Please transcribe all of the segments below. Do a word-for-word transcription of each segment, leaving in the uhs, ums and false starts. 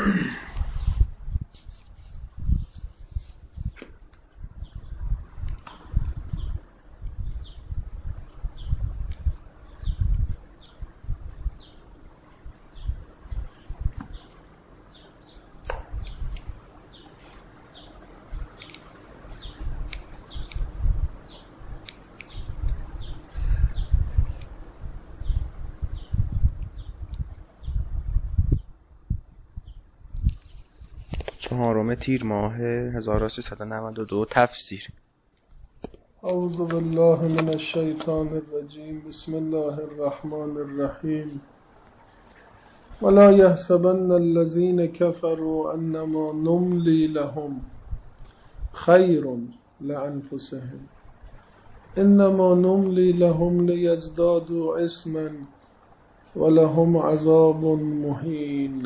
چهارم تیر ماه هزار و سیصد و نود و دو تفسیر. اعوذ بالله من الشیطان الرجیم. بسم الله الرحمن الرحیم. ولا يحسبن الذين كفروا انما نملي لهم خير لانفسهم انما نملي لهم ليزدادوا اثما ولهم عذاب مهین.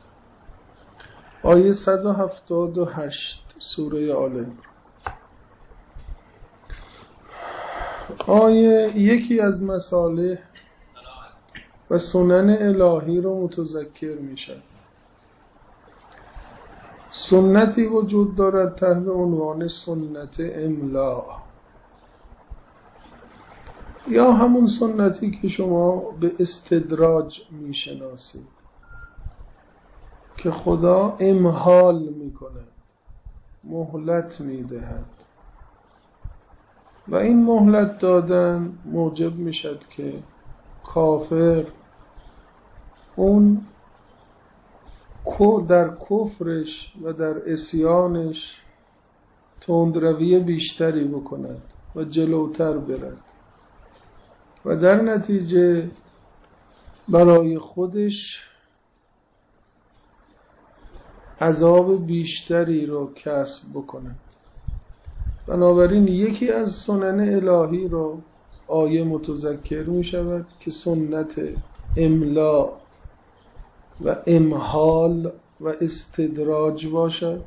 آیه صد و هفتاد و هشت سوره آل عمران. آیه یکی از مصالح و سنن الهی رو متذکر میشد. سنتی وجود دارد تحت عنوان سنت املا، یا همون سنتی که شما به استدراج میشناسید که خدا امهال میکند، مهلت میدهد و این مهلت دادن موجب میشد که کافر اون در کفرش و در عصیانش تندروی بیشتری بکند و جلوتر برد و در نتیجه برای خودش عذاب بیشتری رو کسب بکند. بنابراین یکی از سنن الهی رو آیه متذکر می شود که سنت املا و امهال و استدراج باشد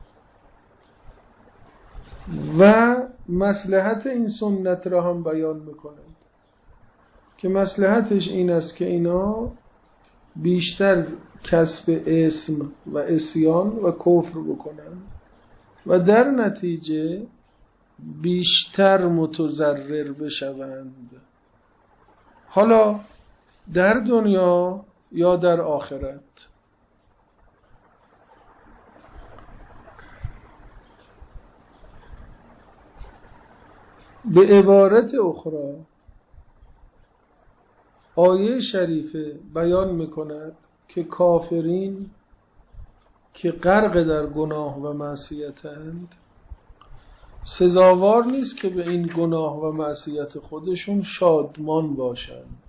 و مصلحت این سنت را هم بیان میکند که مصلحتش این است که اینا بیشتر کسب اسم و عصیان و کفر بکنند و در نتیجه بیشتر متضرر بشوند، حالا در دنیا یا در آخرت. به عبارت اخرى آیه شریفه بیان میکند که کافرین که غرق در گناه و معصیتند سزاوار نیست که به این گناه و معصیت خودشون شادمان باشند.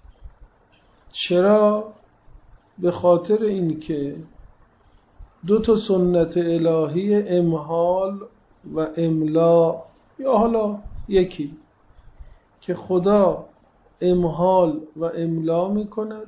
چرا؟ به خاطر اینکه دو تا سنت الهی امهال و املا، یا حالا یکی که خدا امهال و املا میکند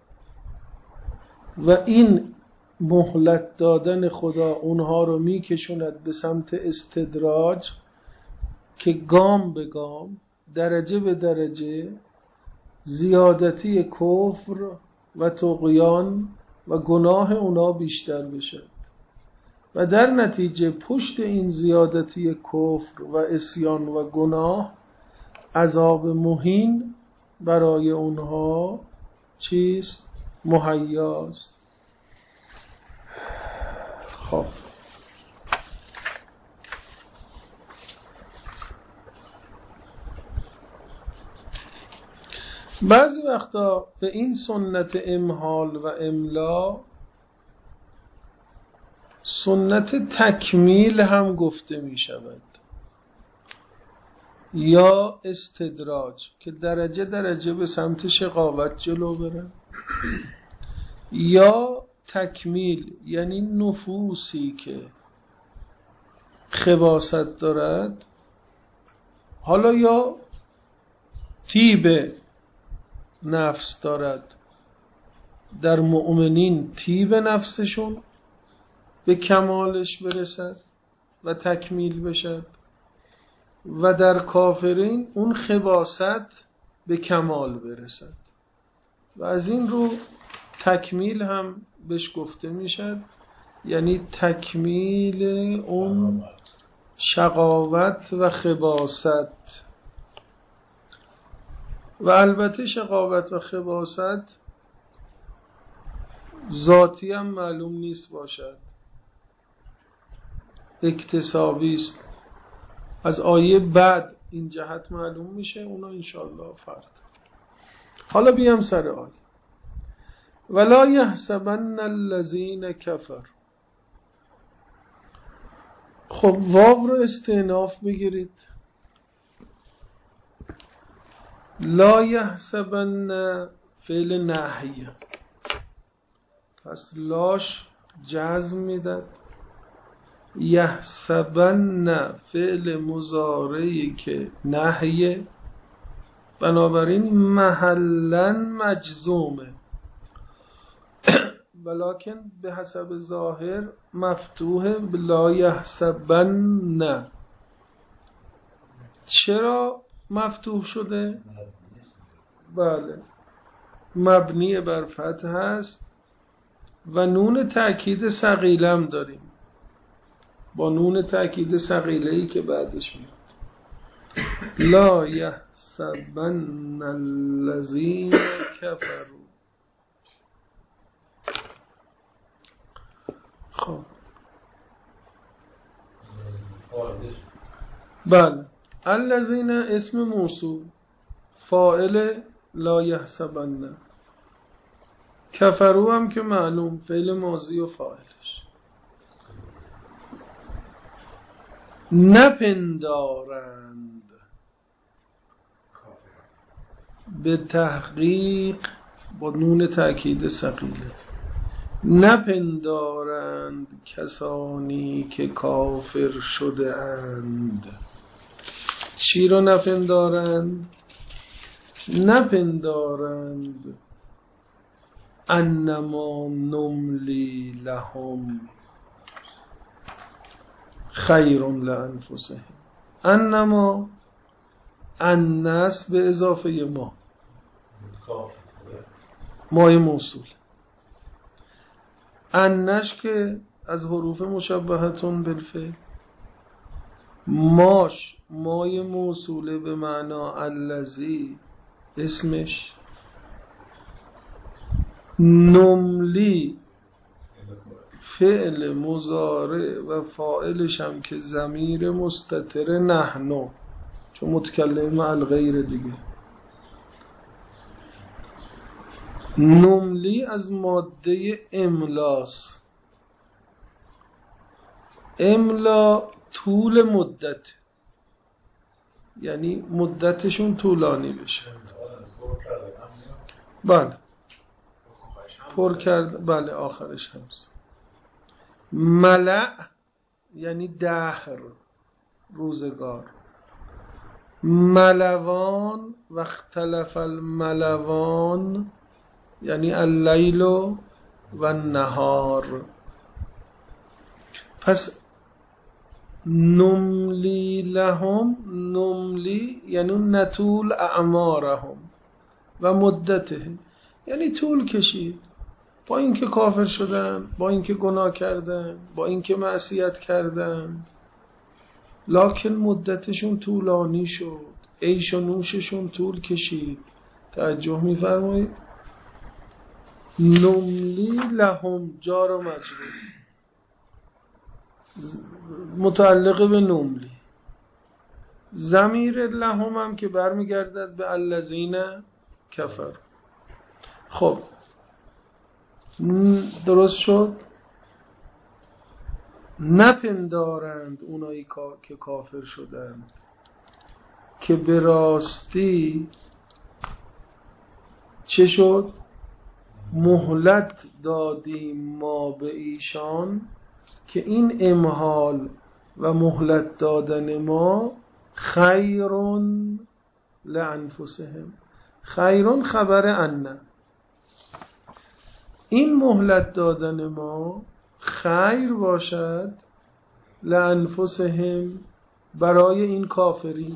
و این مهلت دادن خدا اونها رو میکشوند به سمت استدراج که گام به گام، درجه به درجه زیادتی کفر و طغیان و گناه اونا بیشتر بشد و در نتیجه پشت این زیادتی کفر و عصیان و گناه عذاب مهین برای اونها چیست؟ مهیاست. خب بعضی وقتا به این سنت امهال و املا سنت تکمیل هم گفته می شود یا استدراج که درجه درجه به سمت شقاوت جلو برن، یا تکمیل یعنی نفوسی که خباثت دارد، حالا یا طیب نفس دارد، در مؤمنین طیب نفسشون به کمالش برسد و تکمیل بشد و در کافرین اون خباثت به کمال برسد و از این رو تکمیل هم بهش گفته میشد، یعنی تکمیل اون شقاوت و خباثت. و البته شقاوت و خباثت ذاتی هم معلوم نیست باشد، اکتسابی است. از آیه بعد این جهت معلوم میشه، اونا انشاءالله فرد. حالا بیام سر آیه. ولا یحسبن الذین کفروا. خب واو رو استئناف بگیرید. لا یحسبن فعل نهی، پس لاش جزم میداد. یحسبن فعل مضارعی که نهیه، بنابراین محلا مجزومه، ولکن به حسب ظاهر مفتوحه لا یحسبن. چرا مفتوح شده؟ بله، مبنی بر فتح هست و نون تأکید ثقیلم داریم، با نون تأکید ثقیله‌ای که بعدش میاد. لا یحسبن الذین کفروا. خب بله، الذین اسم موصول، فاعل لا یحسبن، کفروا هم که معلوم فعل ماضی و فاعلش. نپندارند، به تحقیق با نون تأکید ثقیله، نپندارند کسانی که کافر شده اند. چی رو نپندارند؟ نپندارند انما نملی لهم خیر لانفسهم. انما انس به اضافه ما، مای موصول. انش که از حروف مشبهتون بالفعل، ماش مای موصوله به معنا الذی اسمش، نملی فعل مضارع و فاعلش هم که ضمیر مستتر نحنو، چون متکلم الغیر دیگه. نملی از ماده املاس، املا طول مدت، یعنی مدتشون طولانی بشه. بله پر کرد، بله آخرش هست. ملع یعنی دهر، روزگار. ملوان و اختلف الملوان یعنی اللیل و النهار. پس نملی لهم، نملی یعنی نطول اعمارهم و مدتهم، یعنی طول کشید، با اینکه کافر شدن، با اینکه گناه کردن، با اینکه معصیت کردن، لکن مدتشون طولانی شد، عیش و نوششون طول کشید. توجه می‌فرمایید؟ نملی لهم جار و مجرور متعلق به نملی، ضمیر لهم هم که برمیگردد به الذین کفر. خب درست شد. نپندارند اونایی که کافر شدند که به راستی چه شد؟ مهلت دادیم ما به ایشان، که این امهال و مهلت دادن ما خیرون لانفسهم. خیرون خبر ان، این مهلت دادن ما خیر باشد لانفسهم، برای این کافرین.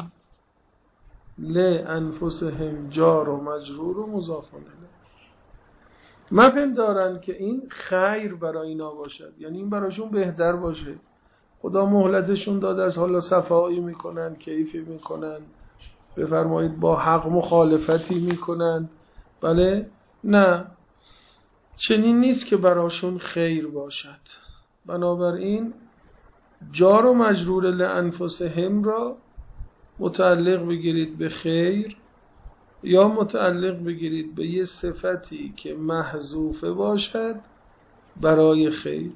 لانفسهم جار و مجرور و مضاف الیه. مپندارن که این خیر برای اینا باشد، یعنی این براشون بهتر باشه. خدا مهلتشون داده از حالا صفایی میکنن، کیفی میکنن، بفرمایید با حق مخالفتی میکنن، بله؟ نه، چنین نیست که براشون خیر باشد. بنابراین جار و مجرور لانفسهم را متعلق بگیرید به خیر یا متعلق بگیرید به یه صفتی که محذوفه باشد برای خیر.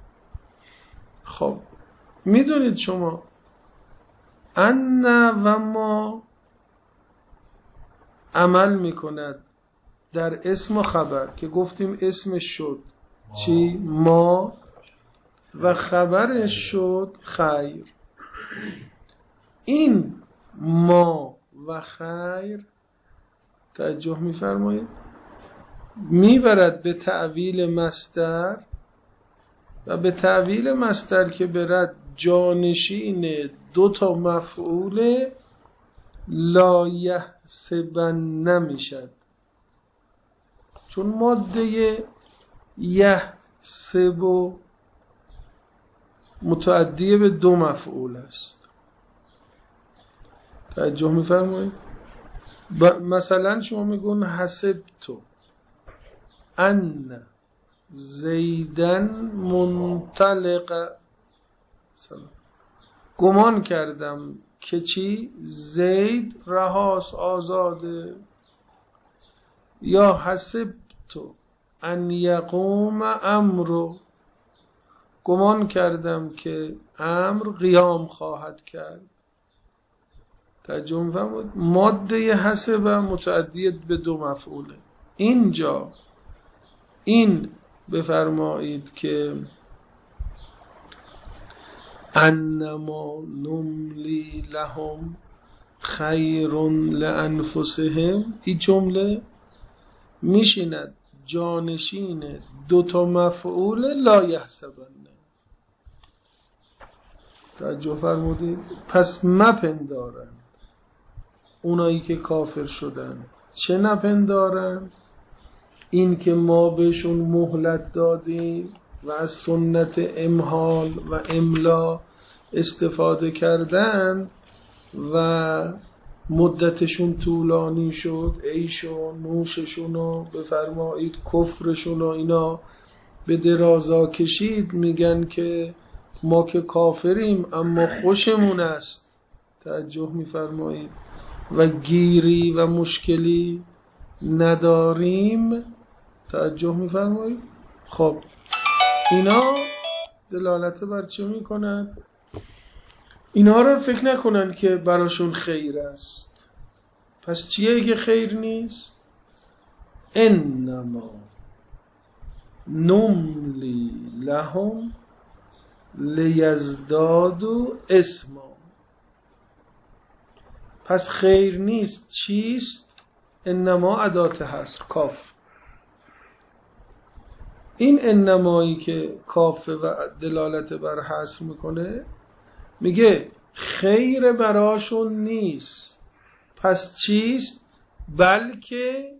خب میدونید شما ان و ما عمل میکند در اسم و خبر که گفتیم اسمش شد چی؟ ما، و خبرش شد خیر. این ما و خیر توجه میفرمایید میبرد به تعویل مصدر و به تعویل مصدر که برد جانشین دو تا مفعول لا یحسبن نمیشد، چون ماده یحسب متعدی به دو مفعول است. توجه میفرمایید؟ مثلا شما میگون حسبتو ان زیدن منطلق، گمان کردم که چی؟ زید رهاس آزاده. یا حسبتو ان یقوم امرو، گمان کردم که امر قیام خواهد کرد. ترجمه فرمود ماده حسب متعدی به دو مفعوله. اینجا این بفرمایید که انما نملی لهم خیر لانفسهم، این جمله میشیند جانشین دوتا مفعول لا یحسبن. توجه فرمودید؟ پس مپندارند اونایی که کافر شدن. چه نپندارند؟ این که ما بهشون مهلت دادیم و از سنت امهال و املا استفاده کردند و مدتشون طولانی شد، عیشون نوششون و بفرمایید کفرشون و اینا به درازا کشید، میگن که ما که کافریم اما خوشمون است. توجه میفرمایید؟ و گیری و مشکلی نداریم. توجه میفرمایید؟ خب اینا دلالت بر چه میکنن؟ اینا رو فکر نکنن که براشون خیر است. پس چیه که خیر نیست؟ انما نملی لهم لیزدادوا اسما. پس خیر نیست. چیست؟ انما ادات حصر کاف. این انمایی که کاف و دلالت بر حصر میکنه میگه خیر براشون نیست. پس چیست؟ بلکه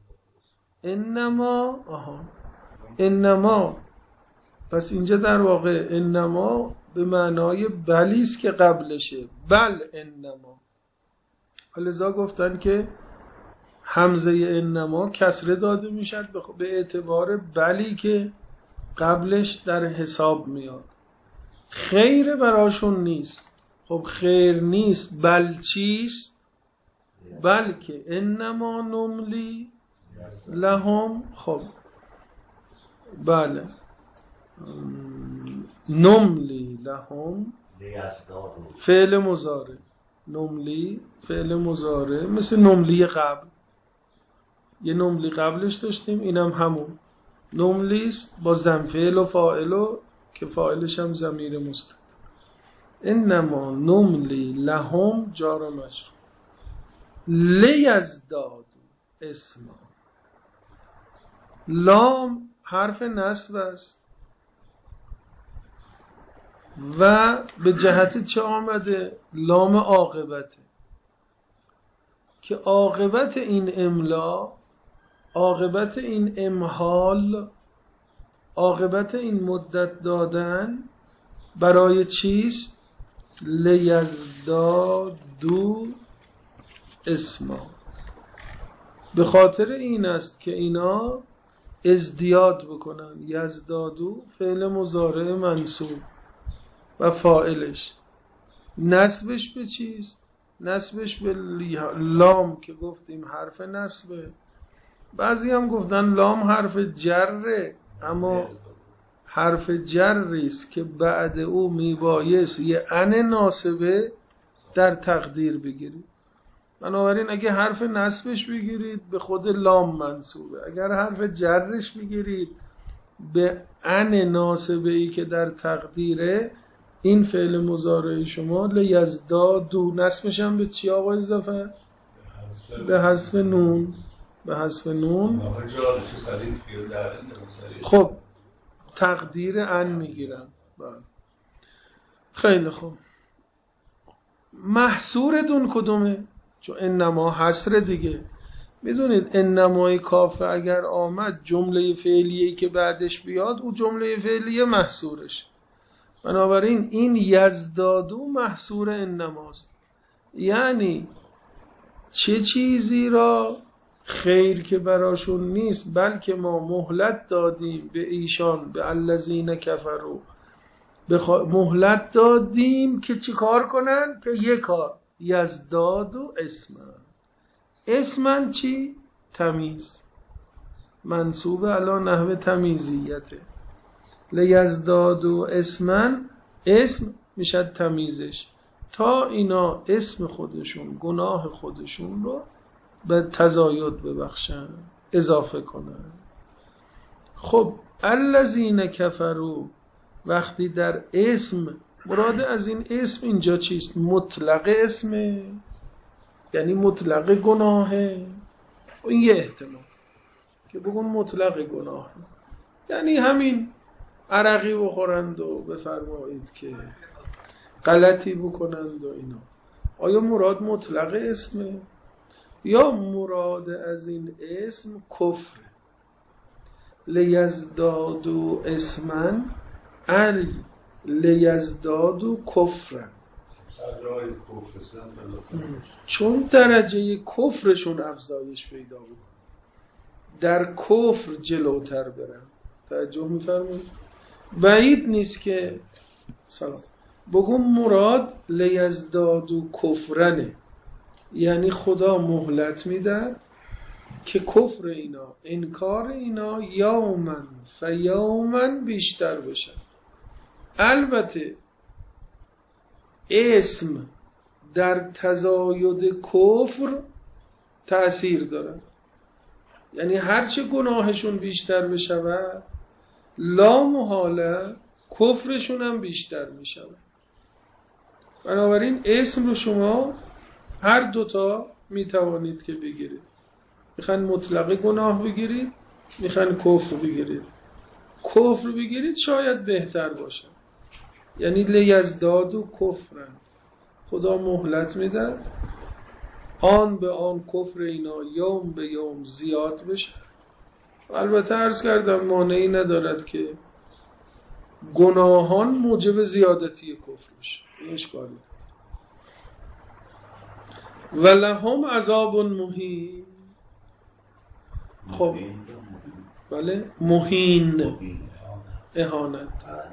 انما آها انما. پس اینجا در واقع انما به معنای بلیست که قبلشه. بل انما. لذا گفتن که همزه انما کسره داده میشد به اعتبار بلی که قبلش در حساب میاد. خیر براشون نیست. خب خیر نیست بل چیست؟ بلکه انما نملی لهم. خب بله نملی لهم فعل مضارع، نملی فعل مضارع مثل نملی قبل. یه نملی قبلش داشتیم، اینم هم همون نملیست با ضم فعل و فاعل و که فاعلش هم ضمیر مستتر. انما نملی لهم جار و مجرور لیزدادوا اسما. لام حرف نصب است و به جهت چه آمده؟ لام عاقبته که عاقبت این املا عاقبت این امهال، عاقبت این مدت دادن برای چیست؟ لیزدادو اسما، به خاطر این است که اینا ازدیاد بکنن. یزدادو فعل مضارع منصوب و فاعلش نسبش به چیست؟ نسبش به لام که گفتیم حرف نسبه. بعضی هم گفتن لام حرف جره، اما حرف جریست که بعد او میبایست یه ان ناسبه در تقدیر بگیرید. بنابراین اگه حرف نسبش بگیرید به خود لام منصوبه، اگر حرف جرش بگیرید به ان ناسبه ای که در تقدیره، این فعل مضارع شما لیزدادو نسبش هم به چی آقا اضافه؟ به حذف نون. به حذف نون خب تقدیر ان میگیرم. خیلی خوب. محصورتون کدومه؟ چون انما حصر دیگه. میدونید انمای کافه اگر آمد جمله فعلیه که بعدش بیاد او جمله فعلیه محصورش. بنابراین این یزدادو محصور انماست. یعنی چه چیزی را خیر که براشون نیست بلکه ما مهلت دادیم به ایشان، به الذین کفروا، بخ... مهلت دادیم که چی کار کنن؟ که یک کار یزدادو اسمن. اسمن چی؟ تمیز، منصوب علی نحو تمیزیته. لیزدادو اسمن، اسم میشه تمیزش، تا اینا اسم خودشون گناه خودشون رو به تزاید ببخشن، اضافه کنن. خب الذین کفروا وقتی در اسم، مراد از این اسم اینجا چیست؟ مطلق اسمه، یعنی مطلق گناهه. این یه احتمال که بگون مطلق گناه، یعنی همین عرقی بخورند و بفرمایید که غلطی بکنند و اینا. آیا مراد مطلق اسمه یا مراد از این اسم کفر؟ لیزدادو اسمن ال لیزدادو کفرن، چون درجه کفرشون افزایش پیدا بکنه، در کفر جلوتر برن. توجه می‌فرمایید؟ بعید نیست که سلام بگم مراد لیزدادو کفرنه، یعنی خدا مهلت میداد که کفر اینا، انکار اینا یومن فیومن بیشتر بشه. البته اسم در تزاید کفر تأثیر داره، یعنی هرچه گناهشون بیشتر بشه لا محاله کفرشون هم بیشتر میشه. بنابراین اسم رو شما هر دوتا میتوانید که بگیرید. میخواین مطلق گناه بگیرید، میخواین کفر بگیرید. کفر بگیرید شاید بهتر باشه، یعنی لیزدادو کفرن، خدا مهلت میداد آن به آن کفر اینا یوم به یوم زیاد بشه. البته عرض کردم مانعی ندارد که گناهان موجب زیادتی کفر بشه، این اشکالی نداره. ولهم عذاب مهین. خب بله، مهین، اهانت.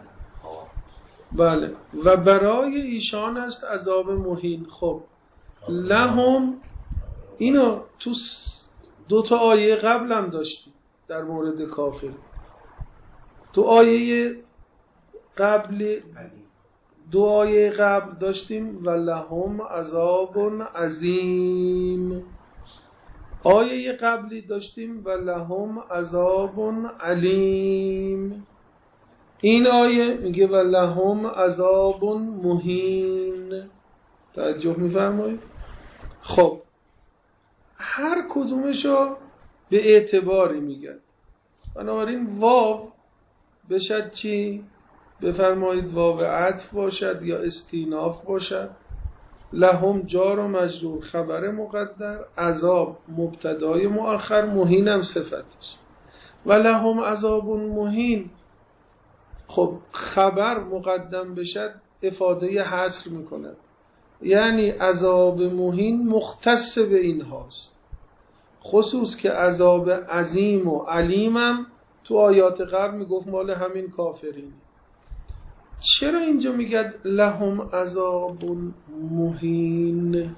بله، و برای ایشان است عذاب مهین. خب لهم اینو تو دو تا آیه قبل هم داشتیم در مورد کافر. تو آیه قبل دو آیه قبل داشتیم و لهم عذاب عظیم، آیه قبلی داشتیم و لهم عذاب علیم. این آیه میگه و لهم عذاب مهین. توجه میفرمایید؟ خب هر کدومشو به اعتباری میگن. بنابراین واو بشد چی؟ بفرمایید واو عطف باشد یا استیناف باشد. لهم جار و مجرور خبر مقدر، عذاب مبتدای مؤخر، مهینم صفتش. و لهم عذاب مهین، خب خبر مقدم بشد افاده حصر میکنه، یعنی عذاب مهین مختص به این هاست، خصوص که عذاب عظیم و علیمم تو آیات قبل میگفت مال همین کافرین. چرا اینجا میگه لهم عذاب مهین؟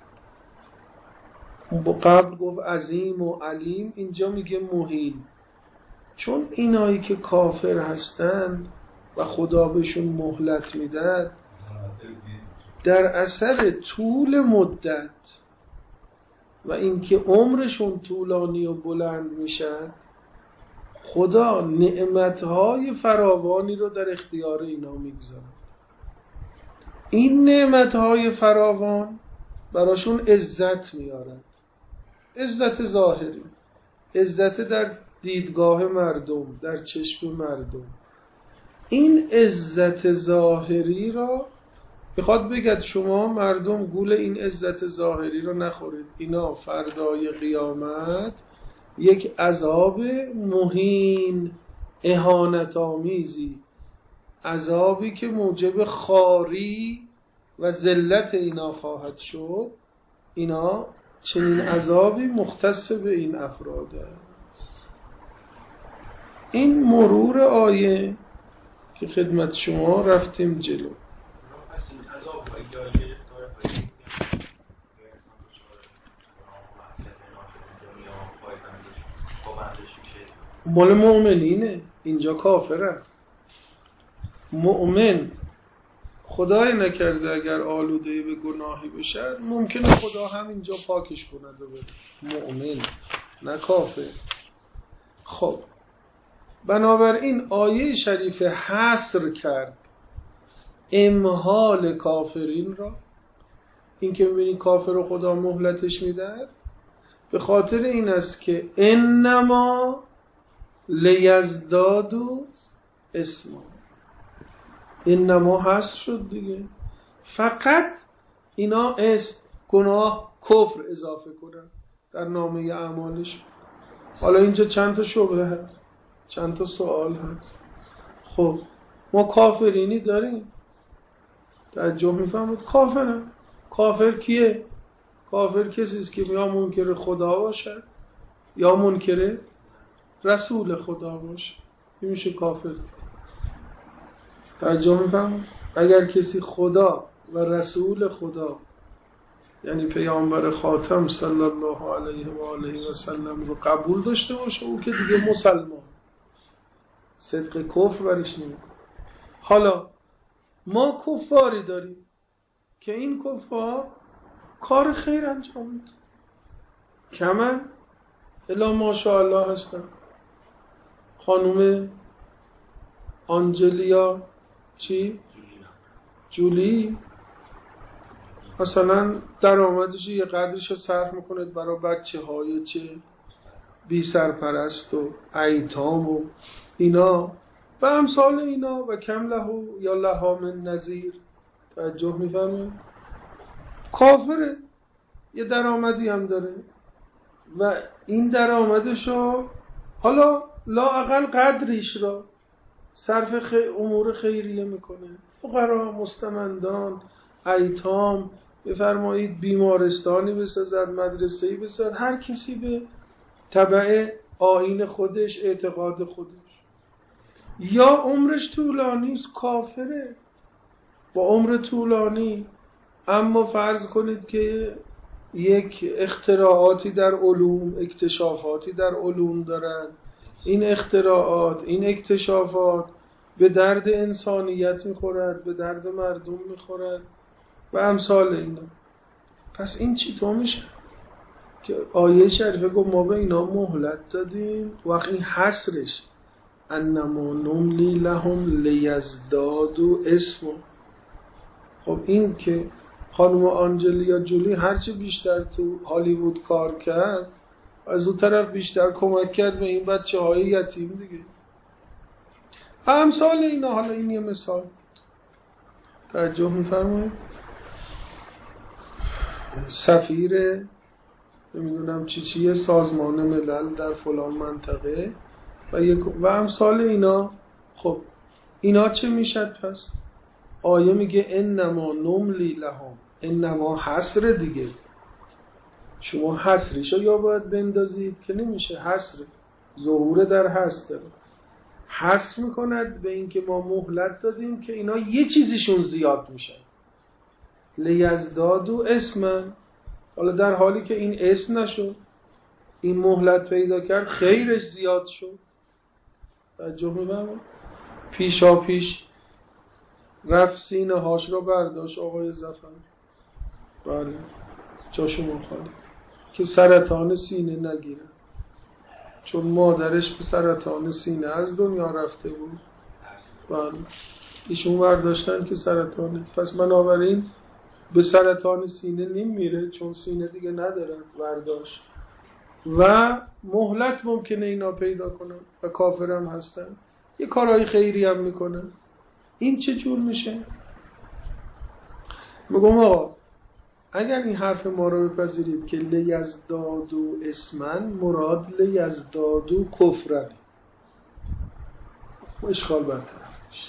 قبل گفت عظیم و علیم، اینجا میگه مهین. چون اینایی که کافر هستند و خدا بهشون مهلت میداد، در اثر طول مدت و اینکه عمرشون طولانی و بلند میشد، خدا نعمتهای فراوانی رو در اختیار اینا میگذارد. این نعمتهای فراوان براشون عزت میارد، عزت ظاهری، عزت در دیدگاه مردم، در چشم مردم. این عزت ظاهری را بخواد بگد شما مردم گول این عزت ظاهری رو نخورید، اینا فردای قیامت یک عذاب مهین اهانت آمیزی، عذابی که موجب خاری و ذلت اینا خواهد شد، اینا چنین عذابی مختص به این افراد است. این مرور آیه که خدمت شما رفتیم جلو. مال مؤمنینه، اینجا کافره. مؤمن خدای نکرده اگر آلوده به گناهی بشد، ممکنه خدا هم اینجا پاکش کند و بره. مؤمن نه کافر. خب بنابراین آیه شریف حصر کرد امهال کافرین را. این که ببینید کافر رو خدا مهلتش میدهد به خاطر این است که انما لیزدادو اسما، انما هست شد دیگه، فقط اینا اسم گناه کفر اضافه کنن در نامه اعمالش. حالا اینجا چند تا شبهه هست، چند تا سوال هست. خب ما کافرینی داریم، توجه میفهمید؟ کافرم. کافر کیه؟ کافر کسی است که یا منکر خدا باشه یا منکر رسول خدا باشه، این میشه کافر. توجه میفهمید؟ اگر کسی خدا و رسول خدا یعنی پیامبر خاتم صلی الله علیه و آله و سلم رو قبول داشته باشه، او که دیگه مسلمان، صدق کفر برش نمیکنه. حالا ما کفاری داریم که این کفار کار خیر انجام میدن، کمن الا ماشاءالله هستن. خانم آنجلیا چی؟ جولی مثلا درآمدش یه قدرش رو صرف میکنه برای بچه های چه بی سرپرست و ایتام و اینا و امثال اینا و کم لهو یا لها من نظیر. توجه میفهمه؟ کافره، یه درآمدی هم داره و این درآمدشو حالا لااقل قدریش را صرف خی... امور خیریه میکنه، فقرا، مستمندان، ایتام، بفرمایید بیمارستانی بسازد، مدرسه‌ای بسازد، هر کسی به تبع آیین خودش، اعتقاد خودش. یا عمرش طولانی است، کافره با عمر طولانی، اما فرض کنید که یک اختراعاتی در علوم، اکتشافاتی در علوم دارن، این اختراعات، این اکتشافات به درد انسانیت میخورد، به درد مردم میخورد و امثال اینا. پس این چطور میشه که آیه شریفه گفت ما به اینا مهلت دادیم؟ وقت این حصرش انما نملی لهم لیزدادو اسم. خب این که خانم آنجلیا جولی هرچی بیشتر تو هالیوود کار کرد، از اون طرف بیشتر کمک کرد به این بچه های یتیم دیگه. امثال اینا. حالا این یه مثال، توجه میفرمایید؟ سفیر نمیدونم چی چیه سازمان ملل در فلان منطقه و یک و امثال اینا. خب اینا چه میشد پس؟ آیه میگه انما نملی لهم، انما حصر دیگه، شما حصریشو یا باید بندازید که نمیشه، حصر ظهور در حصر داره، حصر میکند به این که ما مهلت دادیم که اینا یه چیزیشون زیاد میشه، لیزدادو اسمن. حالا در حالی که این اسم نشد، این مهلت پیدا کرد، خیرش زیاد شد. توجه می‌فرمایید؟ پیشا پیش رفت سینه هاش رو برداشت آقای ظفر، بله جا شما خالی، که سرطان سینه نگیره، چون مادرش به سرطان سینه از دنیا رفته بود. بله ایشون برداشتن که سرطانه، پس بنابراین به سرطان سینه نمیره چون سینه دیگه نداره، برداشت. و مهلت ممکنه اینا پیدا کنن و کافرم هستن، یه کارهای خیری هم میکنن. این چه جور میشه؟ میگم آقا اگر این حرف ما رو بپذیرید که لیزدادو اسمن، مراد لیزدادو کفرن، اشکال برطرف میشه،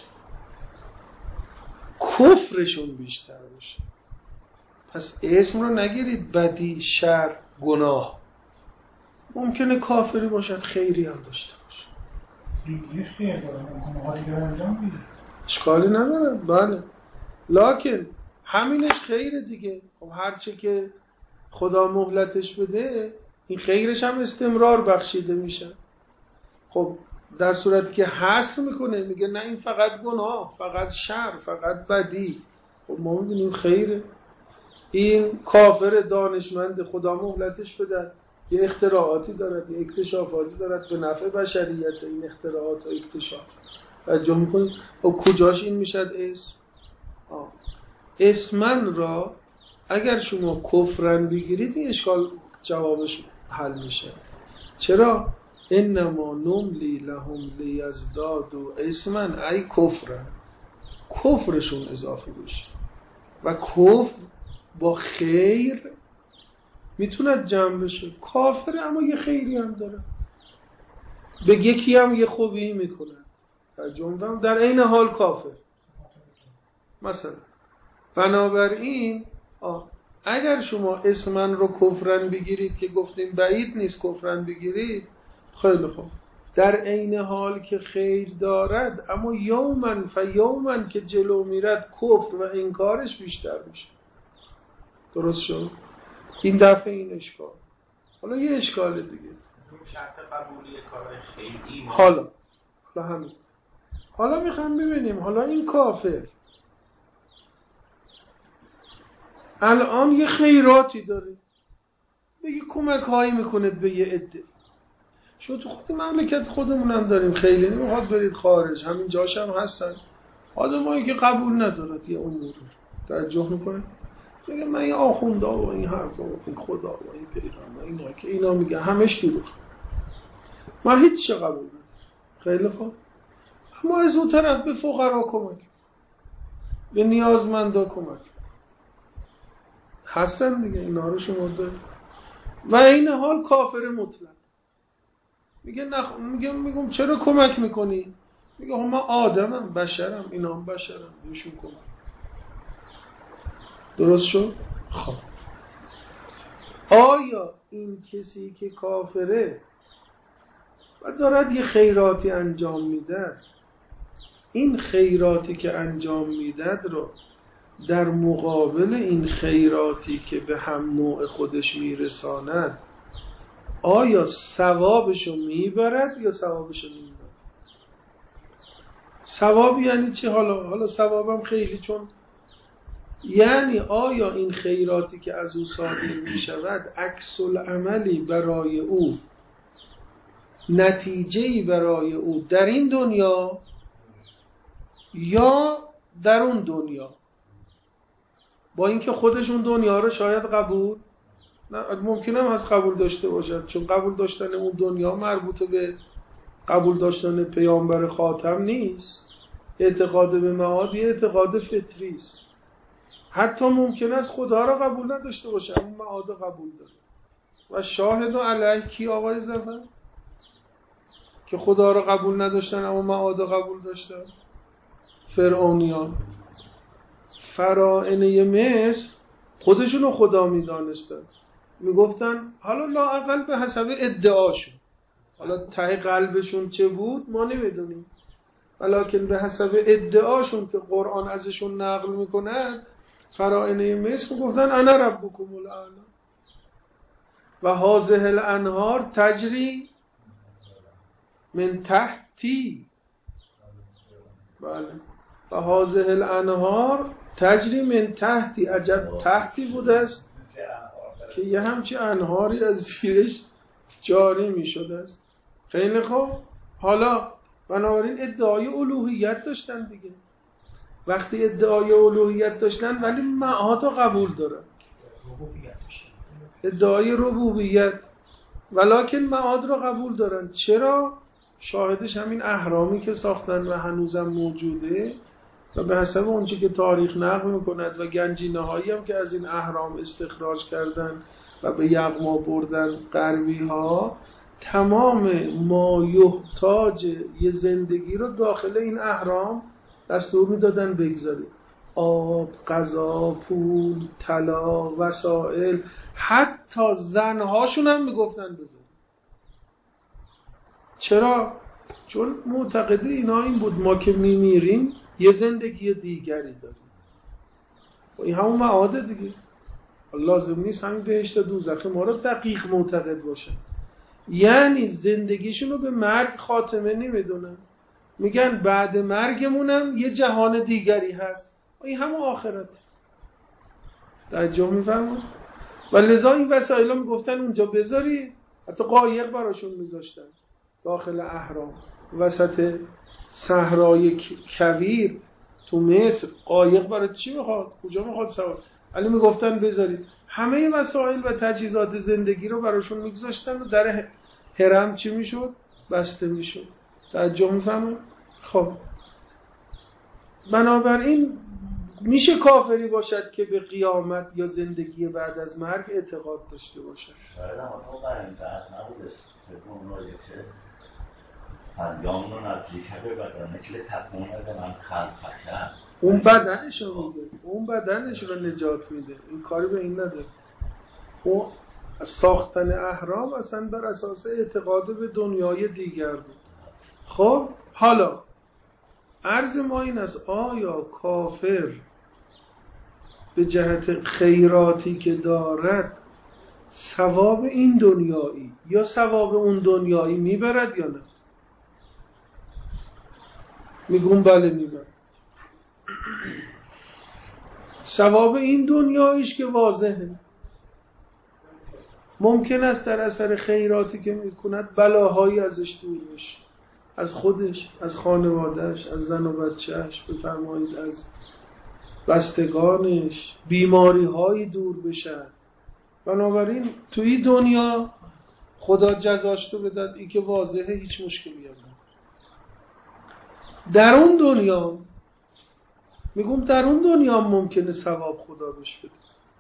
کفرشون بیشتر بشه. پس اسم رو نگیرید بدی، شر، گناه. ممکنه کافری باشد خیری هم داشته باشه، دیگه خیر دارم گناهی که انجام میده اشکالی نداره. بله لکن همینش خیره دیگه. خب هرچه که خدا مهلتش بده این خیرش هم استمرار بخشیده میشه. خب در صورتی که حصر میکنه میگه نه این فقط گناه، فقط شر، فقط بدی، خب ما میدونیم خیره. این کافر دانشمند خدا مهلتش بده، یه اختراعاتی دارد، یه اکتشافاتی دارد به نفع بشریت، این اختراعات و اکتشاف توجه میکنید. و کجاش این میشد اسم؟ آه. اسمن را اگر شما کفرن بگیرید این اشکال جوابش حل میشه. چرا؟ انما نملی لهم لیزدادوا اسمن ای کفرن، کفرشون اضافه بشه. و کفر با خیر میتوند جمع بشه، کافر اما یه خیری هم داره، به یکی هم یه خوبی میکنه جمعه در این حال کافر مثلا. بنابراین آه. اگر شما اسمن رو کفرن بگیرید که گفتیم بعید نیست کفرن بگیرید، خیلی خوب، در عین حال که خیر دارد اما یومن فیومن که جلو میرد کفر و انکارش بیشتر میشه. درست شد؟ این دفعه این اشکال. حالا یه اشکال دیگه، شرط قبولی کارهای خیلی حالا حالا همین حالا میخوام ببینیم حالا این کافر الان یه خیراتی داره، بگی کمک هایی میکنه به یه عده. شما تو خود مملکت خودمون هم داریم، خیلی نمیخواد برید خارج، همین جاش هم هستن آدمایی که قبول ندارد یه امور توجه میکنه، میگه من این آخونده و این حرفا و این خدا و این پیغمبر اینا که اینا میگه همش دروغ، من هیچ چه قبول ندارم. خیلی خوب، اما از اون طرف به فقرا کمک، به نیازمندا کمک هستن دیگه، اینا رو شما دارید. و این حال کافر مطلق میگه نخ... میگه میگم چرا کمک میکنی؟ میگه من آدمم، بشرم، اینا هم بشرم، بهشون کمک. درست شد؟ خب آیا این کسی که کافره و دارد یه خیراتی انجام میده، این خیراتی که انجام میدد رو در مقابل این خیراتی که به هم نوع خودش میرساند آیا ثوابشو میبرد یا ثوابشو نمیبرد؟ ثواب یعنی چی؟ حالا حالا ثوابم خیلی، چون یعنی آیا این خیراتی که از او صادر میشود عکس العملی برای او، نتیجه‌ای برای او در این دنیا یا در اون دنیا، با اینکه خودشون دنیا رو شاید قبول نه، ممکنه هم از قبول داشته باشد، چون قبول داشتن اون دنیا مربوط به قبول داشتن پیامبر خاتم نیست. اعتقاد به معاد یه اعتقاد فطری است، حتی ممکن است خدا را قبول نداشته باشه اما معاد قبول داره. و شاهد و علیه کی آقای زفر؟ که خدا را قبول نداشتن اما معاد قبول داشتن؟ فرعونیان. فراعنه مصر خودشونو خدا میدانستن، میگفتن حالا لااقل به حسب ادعاشون، حالا ته قلبشون چه بود ما نمیدونیم، ولیکن به حسب ادعاشون که قرآن ازشون نقل میکند فراعنه مصر گفتن انا ربکم الاعلی و هذه الانهار تجری من تحتی. بله و هذه الانهار تجری من تحتی. عجب تحتی بوده است که یه همچی انهاری از زیرش جاری می شده است. خیلی خوب. حالا بنابراین ادعای الوهیت داشتن دیگه. وقتی ادعای الوهیت داشتن ولی معاد قبول دارن، ادعای ربوبیت، ولکن معاد را قبول دارن. چرا؟ شاهدش همین اهرامی که ساختن و هنوزم موجوده و به حسب اونچه که تاریخ نقل میکند و گنجینه هایی هم که از این اهرام استخراج کردن و به یغما بردن غربی ها، تمام ما یحتاج یه زندگی رو داخل این اهرام دستور میدادن بگذارید. آب، غذا، پول، طلا، وسائل، حتی زنهاشون هم میگفتن بذارید. چرا؟ چون معتقده اینا این بود ما که میمیریم یه زندگی دیگری داریم. و این همون معاده دیگه. لازم نیست همین بهشت و دوزخ ما رو دقیق معتقد باشن. یعنی زندگیشون رو به مرگ خاتمه نمیدونن، میگن بعد مرگمونم یه جهان دیگری هست. این همون آخرت. توجه میفرمون؟ و لذا این وسایل ها میگفتن اونجا بذاری، حتی قایق براشون میذاشتن داخل اهرام وسط صحرای کویر تو مصر. قایق برای چی میخواد؟ کجا میخواد سوار؟ علی میگفتن بذارید. همه وسایل و تجهیزات زندگی رو براشون میگذاشتن و در حرم چی میشد؟ بسته میشد. توجه میفهمون؟ خب بنابراین میشه کافری باشد که به قیامت یا زندگی بعد از مرگ اعتقاد داشته باشد. شاید هم اونو برای فرد نبوده سبون اونو یکشه پریامون نزدیکه به بدنه که تکمونه من خلق کرد. اون بدنش رو میده، اون بدنش رو نجات میده، این کاری به این نداره. اون ساختن اهرام اصلا بر اساس اعتقاد به دنیای دیگر بود. خب حالا عرض ما این است آیا کافر به جهت خیراتی که دارد ثواب این دنیایی یا ثواب اون دنیایی میبرد یا نه؟ میگم بله میبرد. ثواب این دنیاییش که واضحه. ممکن است در اثر خیراتی که میکند بلاهایی ازش دور بشه، از خودش، از خانوادهش، از زن و بچهش، بفرمایید از بستگانش، بیماری هایی دور بشن. بنابراین توی دنیا خدا جزاش تو بدد، این که واضحه، هیچ مشکلی هم نداره. در اون دنیا میگم در اون دنیا ممکنه ثواب خدا بشه بده.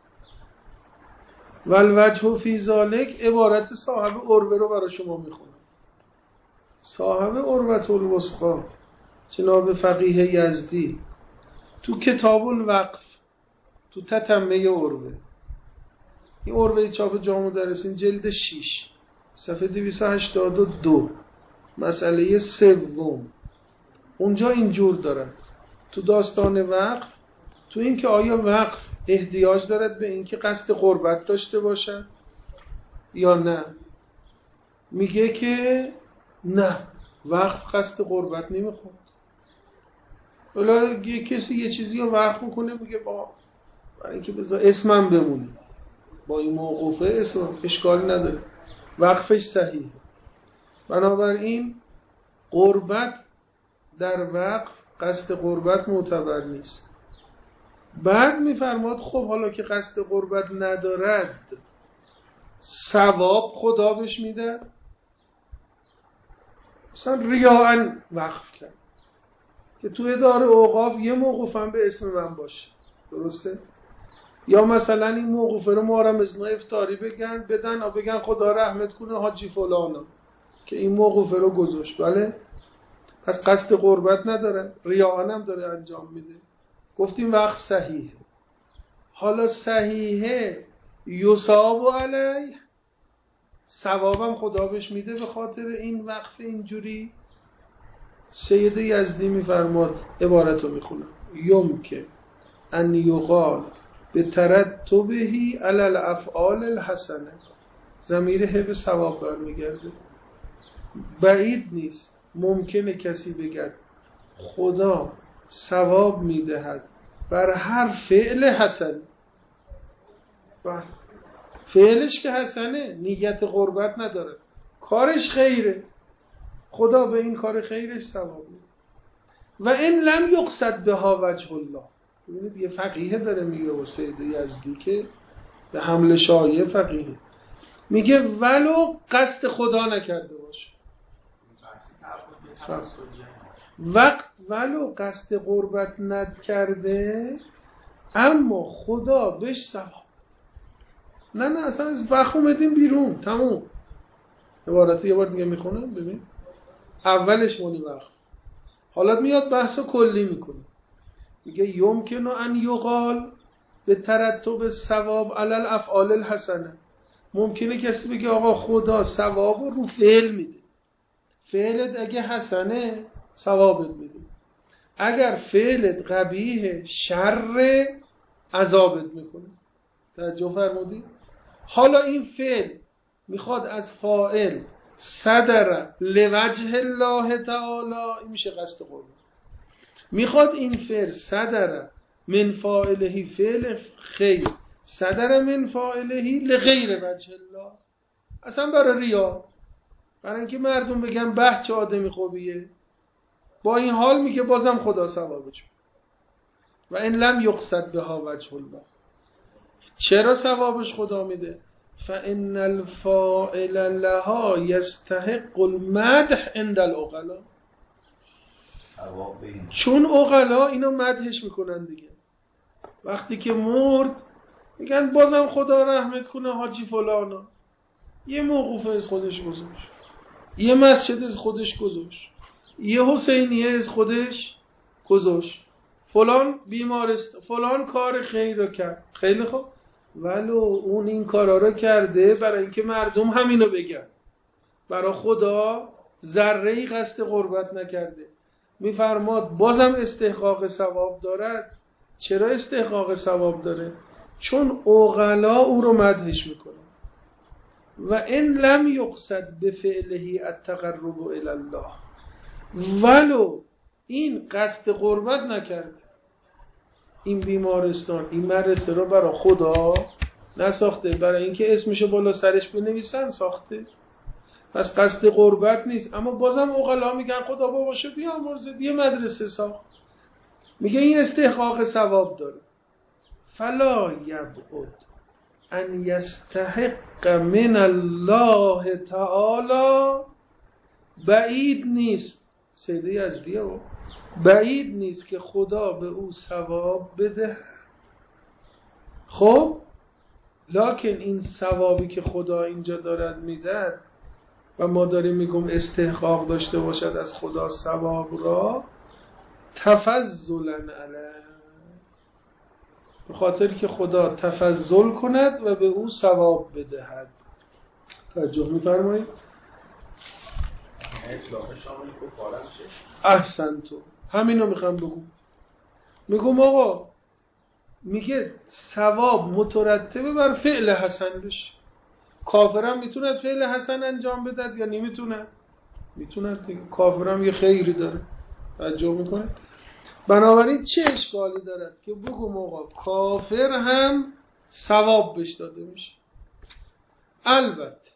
والوجه فی ذالک عبارت صاحب عروه رو برای شما میخونم. صاحب عروة الوثقی جناب فقیه یزدی تو کتاب الوقف تو تتمه عروه، این عروه چاپ جامع مدرسین جلد شش صفحه دویست و هشتاد و دو مسئله سوم، اونجا اینجور دارد تو داستان وقف، تو این که آیا وقف احتیاج دارد به این که قصد قربت داشته باشد یا نه، میگه که نه، وقف قصد قربت نمیخواد. ولی یه کسی یه چیزی رو وقف میکنه میگه با برای اینکه بذار اسمم بمونه، با این موقوفه اسم اشکالی نداره، وقفش صحیح. بنابراین قربت در وقف قصد قربت معتبر نیست. بعد میفرماد خب حالا که قصد قربت ندارد ثواب خدا بهش میده. مثلا ریاءً وقف کرد که تو اداره اوقاف یه موقوفم به اسم من باشه، درسته؟ یا مثلا این موقوفه رو محرم از ما افطاری بگن بدن و بگن خدا رحمت کنه حاجی فلانا که این موقوفه رو گذاشت. بله؟ پس قصد قربت نداره، ریاء هم داره انجام میده. گفتیم وقف صحیحه. حالا صحیحه یصاب علیه، ثوابم خدا بهش میده به خاطر این وقف اینجوری. سید یزدی میفرماد، عبارت رو میخونم، یمکن ان یقال به ترتبهی علی الافعال الحسنه، ضمیر هی به ثواب برمیگرده. بعید نیست ممکنه کسی بگه خدا ثواب میدهد بر هر فعل حسن. بر فعلش که حسنه، نیت قربت نداره، کارش خیره، خدا به این کار خیرش ثواب میده. و این لم یقصد بها وجه الله. ببینید یه فقیه داره میگه و سید یزدی که به حمل شایعه فقیه میگه ولو قصد خدا نکرده باشه، وقت ولو قصد قربت نکرده اما خدا بهش ثواب. نه نه اصلا از وقت اومدیم بیرون، تموم. عبارت یه بار دیگه میخونم ببین. اولش مونی وقت، حالا میاد بحث کلی میکنه، میگه یمکنه ان یقال به ترتب ثواب علی الافعال الحسنه. ممکنه کسی بگه آقا خدا ثواب رو فعل میده، فعلت اگه حسنه ثوابت میده، اگر فعلت قبیح شر عذابت میکنه. توجه فرمودی؟ حالا این فعل میخواد از فاعل صدر لوجه الله تعالی، این میشه قصد قربت. میخواد این فعل صدر من فاعله فعل خیر، صدر من فاعله لغیر وجه الله، اصلا برای ریا، برای اینکه مردم بگن به چه آدمی خوبیه، با این حال میگه بازم خدا ثوابش میده. و این لم یقصد بها وجه الله. چرا ثوابش خدا میده؟ فان الفاعل لها یستحق المدح عند العقلاء. چون عقلا اینو مدحش میکنن دیگه. وقتی که مرد میگن بازم خدا رحمت کنه حاجی فلانا، یه موقوفه از خودش گذاشت، یه مسجد از خودش گذاشت، یه حسینیه از خودش گذاشت، فلان بیمارست، فلان کار خیر رو کرد. خیلی خوب، ولو اون این کارا رو کرده برای اینکه مردم همینو بگن، برای خدا ذره‌ای قصد قربت نکرده. میفرماد بازم استحقاق ثواب دارد. چرا استحقاق ثواب داره؟ چون عقلا او رو مدحش میکنه. و ان لم یقصد بفعله التقرب الی الله، ولو این قصد قربت نکرده، این بیمارستان این مدرسه رو برای خدا نساخته، برای اینکه اسمشو بالا سرش بنویسن ساخته، پس قصد قربت نیست. اما بازم عقلا میگن خدا باباشو بیامرزه، یه مدرسه ساخت، میگه این استحقاق ثواب داره. فلا یبعد ان یستحق من الله تعالی، بعید نیست، سیده یزدیه و بعید نیست که خدا به او ثواب بده. خب لکن این ثوابی که خدا اینجا دارد میدهد و ما داریم میگم استحقاق داشته باشد از خدا ثواب را، تفضلا علیه، به خاطر که خدا تفضل کند و به او ثواب بدهد. توجه می‌فرمایید؟ احسنتو، همینو میخوام بگم. میگم آقا میگه ثواب مترتبه بر فعل حسن بشه. کافرم میتوند فعل حسن انجام بدد یا نمیتونه؟ میتونه دیگه. کافرم یه خیری داره. توجه میکنه؟ بنابراین چه اشکالی دارد که بگم آقا کافر هم ثواب بهش داده میشه؟ البته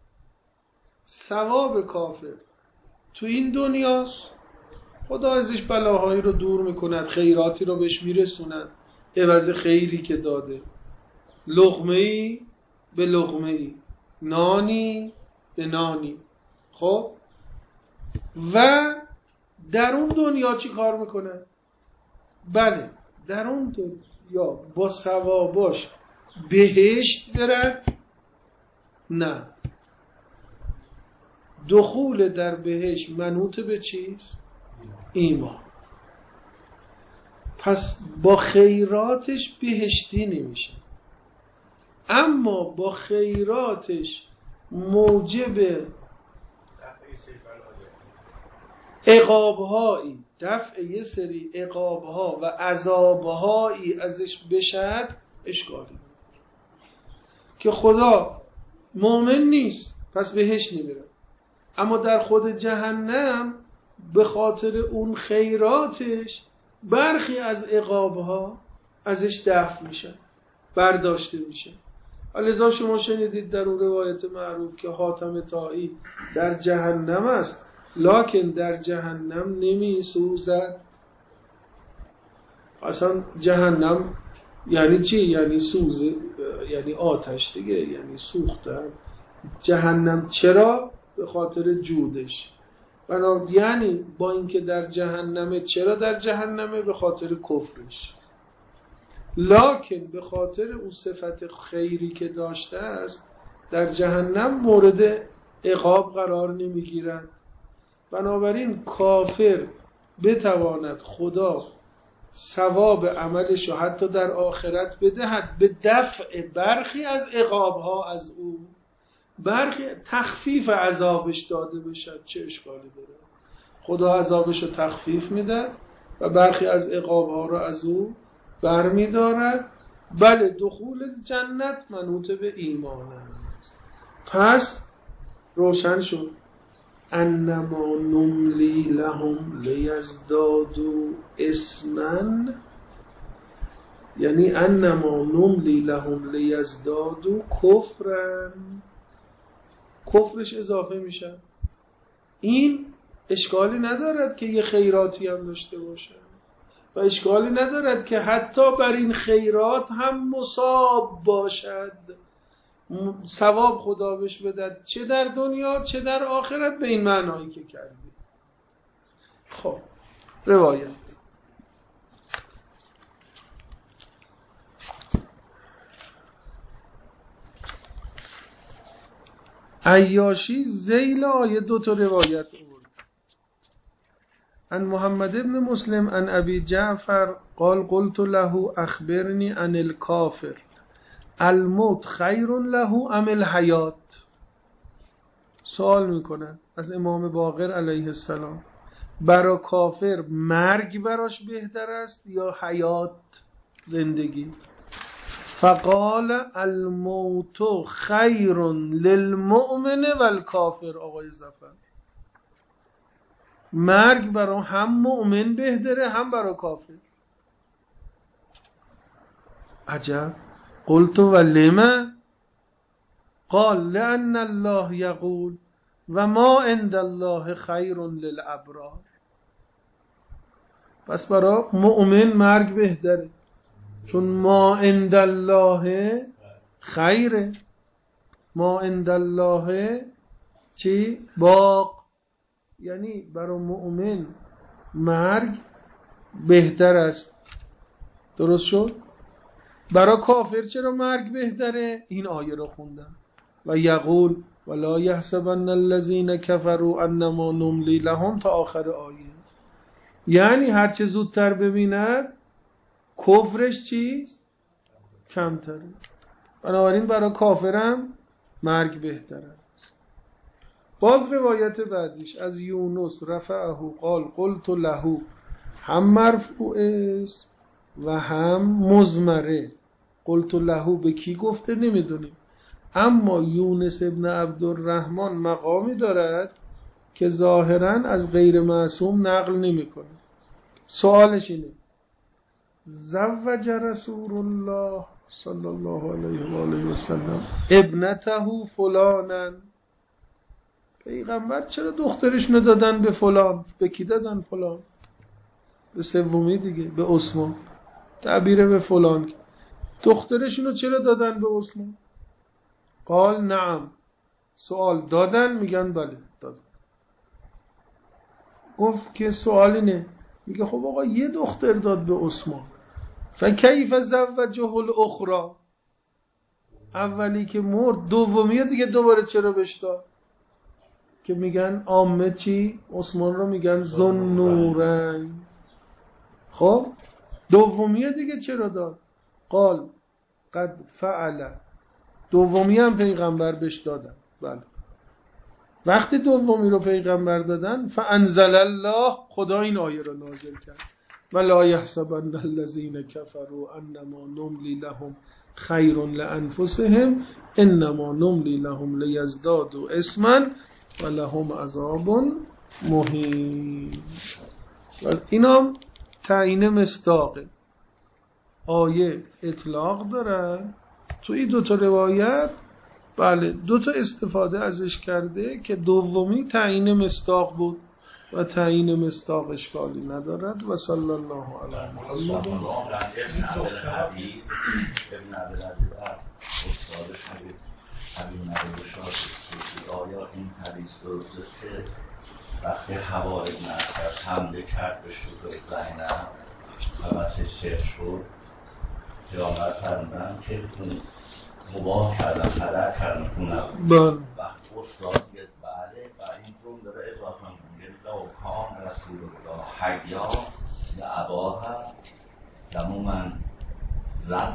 ثواب کافر تو این دنیاست، خدا ازش بلاهایی رو دور میکند، خیراتی رو بهش میرسوند عوض خیری که داده، لقمه‌ای به لقمه‌ای، نانی به نانی. خب و در اون دنیا چی کار میکنه؟ بله در اون یا با ثواباش بهشت برن؟ نه، دخول در بهشت منوط به چیست؟ ایمان. پس با خیراتش بهشتی نمیشه، اما با خیراتش موجب عقابهایی، دفع یه سری عقابها و عذابهایی ازش بشد اشکالی که خدا مؤمن نیست پس بهش نمیره، اما در خود جهنم به خاطر اون خیراتش برخی از عقابها ازش دفع میشه، برداشته میشه. لذا شما شنیدید در اون روایت معروف که حاتم طایی در جهنم است لکن در جهنم نمی سوزد. اصلا جهنم یعنی چی؟ یعنی سوز، یعنی آتش دیگه، یعنی سوختن. جهنم چرا؟ به خاطر جودش. بنا یعنی با اینکه در جهنمه، چرا در جهنمه؟ به خاطر کفرش، لکن به خاطر اون صفت خیری که داشته است در جهنم مورد عقاب قرار نمیگیرد. بنابراین کافر بتواند خدا ثواب عملش رو حتی در آخرت بدهد به دفع برخی از عقابها از او، برخی تخفیف عذابش داده بشد، چه اشکالی داره؟ خدا عذابش رو تخفیف میدهد و برخی از عقابها رو از او برمی دارد. بله، دخول جنت منوط به ایمان است. پس روشن شد انما نملی لهم لیزدادوا اسما، یعنی انما نملی لهم لیزدادوا کفرا، کفرش اضافه میشه. این اشکالی ندارد که یه خیراتی هم داشته باشه و اشکالی ندارد که حتی بر این خیرات هم مصاب باشد، ثواب خدا بهش بدهد، چه در دنیا چه در آخرت، به این معنایی که کردی. خب روایت عیاشی ذیل آیه دو تا روایت آورد. عن محمد ابن مسلم عن ابی جعفر قال قلت له اخبرني عن الكافر الموت خیر له ام الحیات. سوال میکنن از امام باقر علیه السلام، برای کافر مرگ براش بهتر است یا حیات، زندگی؟ فقال الموت خیر للمؤمن والکافر. آقای ظفر، مرگ برای هم مؤمن بهتره هم برای کافر. عجب. قلت ولما؟ قال لأن الله يقول وما عند الله خیر للابرار. پس برای مؤمن مرگ بهتره چون ما عند الله خیره، ما عند الله چی؟ باق. یعنی برای مؤمن مرگ بهتر است. درست شد؟ برای کافر چرا مرگ بهتره؟ این آیه رو خوندم و یقول ولا یحسبن الذین کفروا انما نملی لهم تا آخر آیه. یعنی هرچه زودتر ببیند کفرش چیست؟ کمتره. بنابراین برای کافرم مرگ بهتر است. باز روایت بعدیش از یونس رفعه قال قلت له، هم مرفوع است و هم مضمره. قلت له به کی گفته نمیدونیم، اما یونس ابن عبدالرحمن مقامی دارد که ظاهرا از غیر معصوم نقل نمیکنه. سوالش اینه زوج رسول الله صلی الله علیه و آله و سلم ابنته فلانا، پیغمبر چرا دخترشونو دادن به فلان؟ به کی دادن فلان؟ به سومی دیگه، به عثمان. تعبیر به فلان، دخترشونو چرا دادن به عثمان؟ قال نعم. سوال دادن؟ میگن بله دادن. گفت که سوال اینه، میگه خب آقا یه دختر داد به عثمان، فکیف زوجه الاخرى، اولی که مرد دومی دیگه دوباره چرا بهش داد؟ که میگن عامه چی؟ عثمان رو میگن ذوالنورین. خب دومی دیگه چرا داد؟ قال قد فعل، دومی هم پیغمبر بهش دادن. بله وقتی دومی رو پیغمبر دادن فانزل الله، خدا این آیه رو نازل کرد ولا یحسبن الذین کفروا انما نملی لهم خیر لانفسهم انما نملی لهم لیزدادوا اثما ولهم عذاب مهین. اینا تعیین مصداقه، آیه اطلاق دارن تو این دوتا روایت. بله دوتا استفاده ازش کرده که دومی تعیین مصداق بود و تعیین مصداق اشکالی ندارد. و صلی الله علی محمد. ابن عبدالحدید ابن عبدالحدید از استادش نبید حبیب نبیدش آیا این حدیث درست است که وقتی هوا ابن عبدالحدید حمله کرد به شروع زینب و بچه شیخ شد پیامبر فرمودن که مباه کردن هدر کردن خونه بود. وقتی استاد گفت بله و این رو داره اضافه میگه لو کان رسول الله حیا یا اباها دمو من